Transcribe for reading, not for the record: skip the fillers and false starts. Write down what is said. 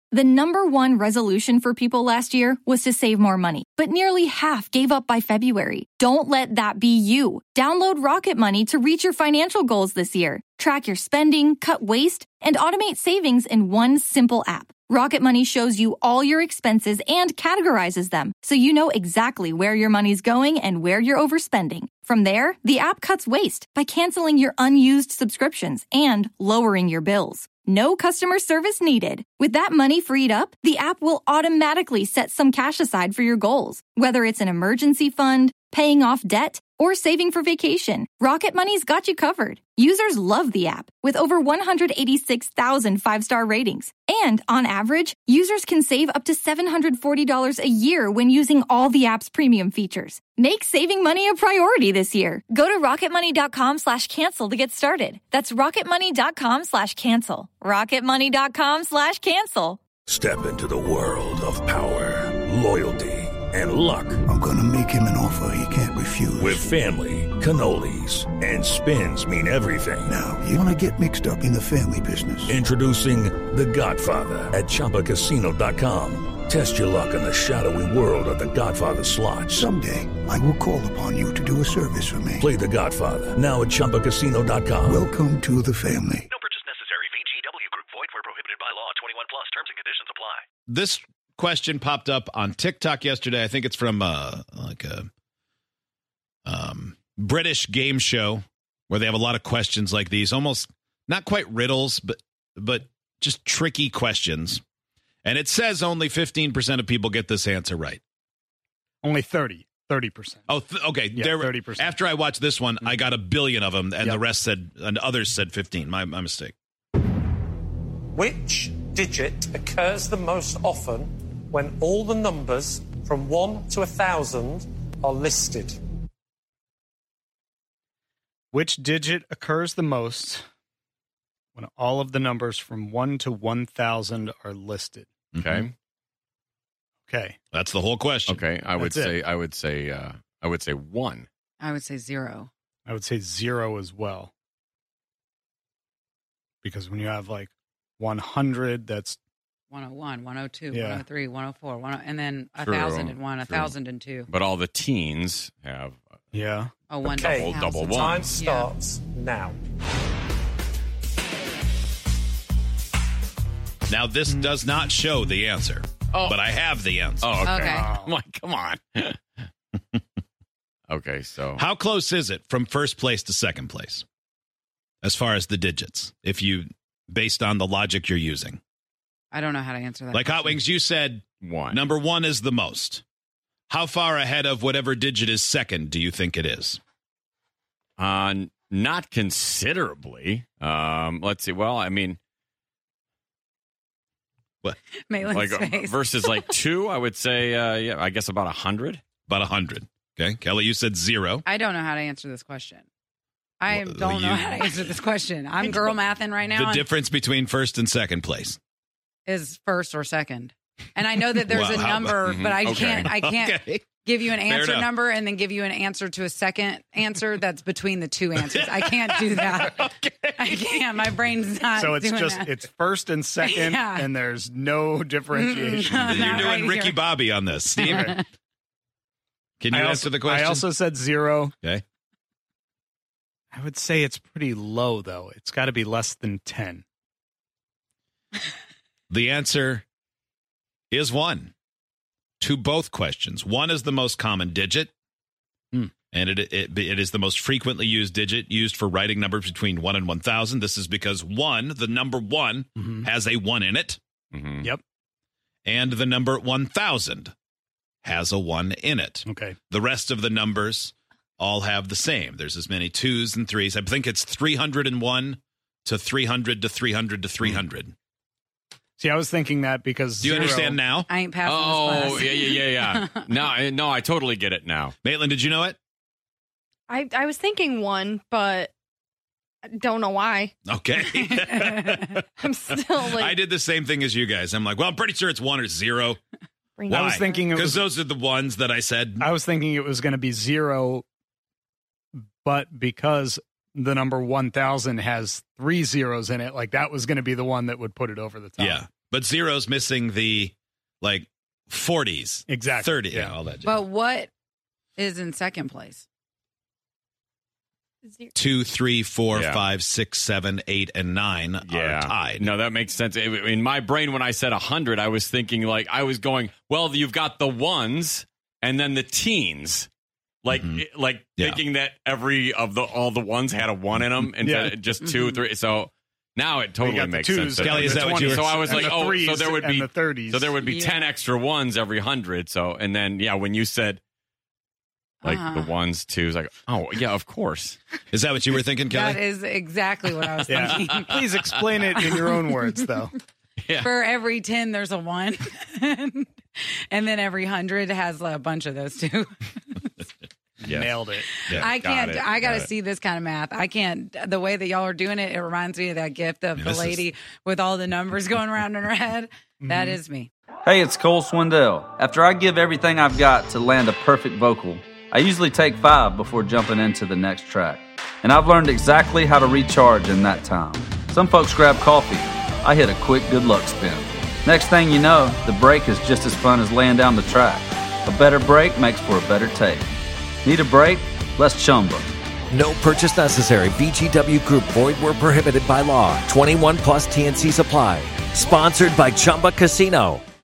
The number one resolution for people last year was to save more money, but nearly half gave up by February. Don't let that be you. Download Rocket Money to reach your financial goals this year. Track your spending, cut waste, and automate savings in one simple app. Rocket Money shows you all your expenses and categorizes them, so you know exactly where your money's going and where you're overspending. From there, the app cuts waste by canceling your unused subscriptions and lowering your bills. No customer service needed. With that money freed up, the app will automatically set some cash aside for your goals, whether it's an emergency fund, paying off debt, or saving for vacation. Rocket Money's got you covered. Users love the app, with over 186,000 five-star ratings. And on average, users can save up to $740 a year when using all the app's premium features. Make saving money a priority this year. Go to rocketmoney.com/cancel to get started. That's rocketmoney.com/cancel. rocketmoney.com/cancel. Step into the world of power, loyalty, and luck. I'm gonna make him an offer he can't refuse. With family, cannolis, and spins mean everything. Now, you wanna get mixed up in the family business. Introducing The Godfather at ChumbaCasino.com. Test your luck in the shadowy world of The Godfather slot. Someday, I will call upon you to do a service for me. Play The Godfather now at ChumbaCasino.com. Welcome to the family. No purchase necessary. VGW Group. Void where prohibited by law. 21 plus. Terms and conditions apply. This question popped up on TikTok yesterday. I think it's from like a British game show where they have a lot of questions like these, almost not quite riddles, but just tricky questions. And it says only 15% of people get this answer right. Only 30%. Oh, okay. Yeah, 30%. After I watched this one, I got a billion of them, and the rest said, and others said 15. My mistake. Which digit occurs the most often when all the numbers from 1 to 1,000 are listed? Which digit occurs the most when all of the numbers from 1 to 1,000 are listed? Okay. Okay. That's the whole question. Okay. I would say 1. I would say 0. I would say 0 as well. Because when you have like 100, that's 101, 102, Yeah. 103, 104, and then True. 1,001, True. 1,002. But all the teens have Oh, one Okay, double the time ones. starts now. Now, this does not show the answer, but I have the answer. Oh, okay. Okay. I'm like, come on. Okay, so How close is it from first place to second place as far as the digits, based on the logic you're using? I don't know how to answer that. Like Hot Wings, you said 1. number 1 is the most. How far ahead of whatever digit is second do you think it is? Not considerably. Let's see. Well, I mean, What? Maitland's like face. versus like 2, I would say, I guess about 100. About 100. Okay. Kelly, you said 0. I don't know how to answer this question. I Well, don't know how to answer this question. I'm girl mathing right now. The difference between first and second place. Is first or second. And I know that there's Well, a how number, about- but I Okay. can't Okay. give you an Fair answer enough. number and then give you an answer to a second answer that's between the two answers. I can't do that. I can't. My brain's not so it's doing just that. it's first and second, Yeah. and there's no differentiation. Mm-mm. You're Not doing right Ricky here. Bobby on this. Steve, can you answer the question? I also said 0. Okay. I would say it's pretty low, though. It's got to be less than 10. The answer is 1 to both questions. 1 is the most common digit, and it is the most frequently used digit used for writing numbers between 1 and 1,000. This is because 1, the number 1, has a 1 in it. Mm-hmm. Yep. And the number 1,000 has a 1 in it. Okay. The rest of the numbers all have the same. There's as many 2s and 3s. I think it's 301 to 300 to 300 to 300. See, I was thinking that because Do you 0 understand now? I ain't passing Oh, this class. yeah. No, I totally get it now. Maitland, did you know it? I was thinking 1, but I don't know why. Okay. I'm still like, I did the same thing as you guys. I'm like, well, I'm pretty sure it's 1 or 0. bring I was it thinking it Because was, those are the ones that I said. I was thinking it was going to be 0, but because the number 1,000 has 3 zeros in it, like that was going to be the one that would put it over the top. Yeah. But zero's missing the, 40s. Exactly. 30. Yeah, all that jazz. But what is in second place? 2, 3, 4, Yeah. 5, 6, 7, 8, and 9 are tied. No, that makes sense. In my brain, when I said 100, I was thinking well, you've got the ones and then the teens. Thinking that all the ones had a 1 in them instead of just 2, 3. So now it totally makes sense. Kelly, is that what you were? So I was like, so there would be the 30s. So there would be 10 extra ones every 100. So, and then, when you said the ones, twos, of course. Is that what you were thinking, Kelly? That is exactly what I was thinking. Please explain it in your own words, though. Yeah. For every 10, there's a 1. And then every 100 has a bunch of those too. Yes. Nailed it. Yeah, I can't. I got to see this kind of math. I can't. The way that y'all are doing it, it reminds me of that gift of the lady with all the numbers going around in her head. That is me. Hey, it's Cole Swindell. After I give everything I've got to land a perfect vocal, I usually take 5 before jumping into the next track. And I've learned exactly how to recharge in that time. Some folks grab coffee. I hit a quick good luck spin. Next thing you know, the break is just as fun as laying down the track. A better break makes for a better take. Need a break? Let's Chumba. No purchase necessary. VGW Group. Void where prohibited by law. 21 plus TNC Supply. Sponsored by Chumba Casino.